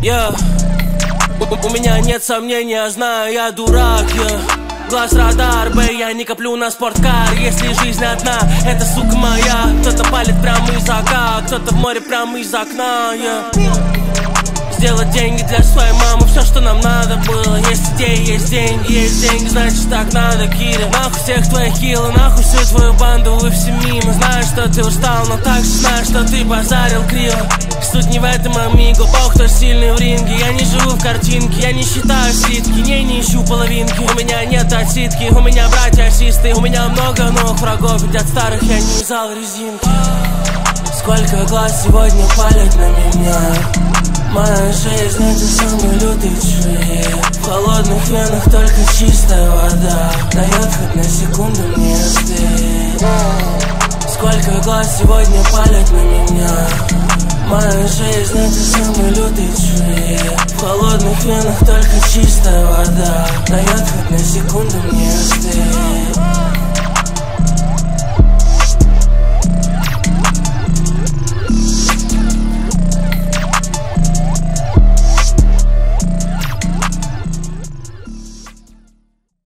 У меня нет сомнений, я знаю, я дурак, Глаз радар, я не коплю на спорткар. Если жизнь одна, это, сука, моя. Кто-то палит прямо из ока, кто-то в море прямо из окна, Сделать деньги для своей мамы, все, что нам надо было. Есть идеи, есть деньги, значит так надо, Кири. Нахуй всех твоих кило, нахуй всю твою банду, вы все мимо. Знаю, что ты устал, но также знаю, что ты базарил криво. Суть не в этом, амиго, бог, кто сильный в ринге. Я не живу в картинке, я не считаю слитки, не ищу половинки. У меня нет отсидки, у меня братья-асисты. У меня много новых врагов, ведь от старых я не взял резинки. Сколько глаз сегодня палят на меня. Моя жизнь — это самый лютый чует. В холодных венах только чистая вода дает хоть на секунду мне остыть. Сколько глаз сегодня палят на меня. Моя жизнь — это самый лютый чует. В холодных венах только чистая вода дает хоть на секунду мне остыть.